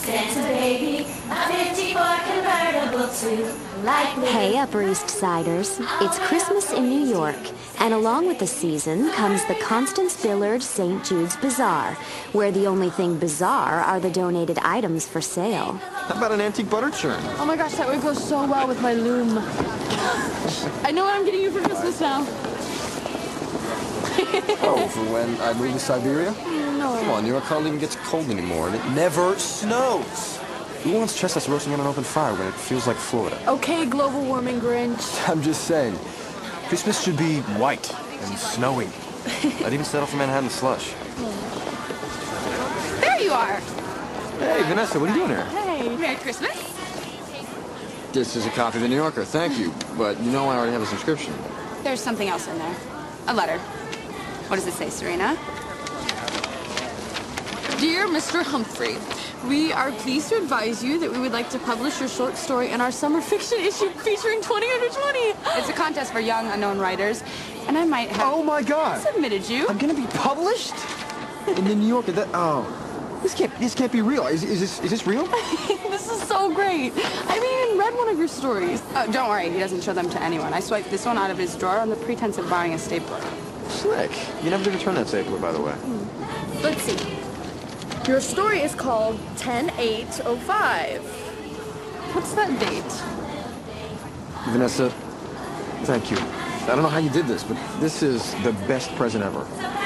Santa baby, a 54 convertible to light blue. Hey, Upper East Siders. It's Christmas in New York, and along with the season comes the Constance Billard St. Jude's Bazaar, where the only thing bizarre are the donated items for sale. How about an antique butter churn? Oh my gosh, that would go so well with my loom. I know what I'm getting you for Christmas now. Oh, for when I move to Siberia? No. Come on, New York hardly even gets cold anymore, and it never snows. Who wants chestnuts roasting on an open fire when it feels like Florida? Okay, global warming Grinch. I'm just saying, Christmas should be white and snowy. I'd even settle for Manhattan slush. There you are. Hey, Vanessa, what are you doing here? Hey. Merry Christmas. This is a copy of The New Yorker, thank you. But you know I already have a subscription. There's something else in there. A letter. What does it say, Serena? Dear Mr. Humphrey, we are pleased to advise you that we would like to publish your short story in our summer fiction issue featuring 20 under 20. It's a contest for young, unknown writers, and I might have Oh my God! submitted you. I'm gonna be published in The New Yorker. This can't be real. Is this real? This is so great. I mean, read one of your stories. Oh, don't worry, he doesn't show them to anyone. I swiped this one out of his drawer on the pretense of buying a stapler. Slick. You never did return that stapler, by the way. Let's see. Your story is called 10/8/05. What's that date? Vanessa, thank you. I don't know how you did this, but this is the best present ever.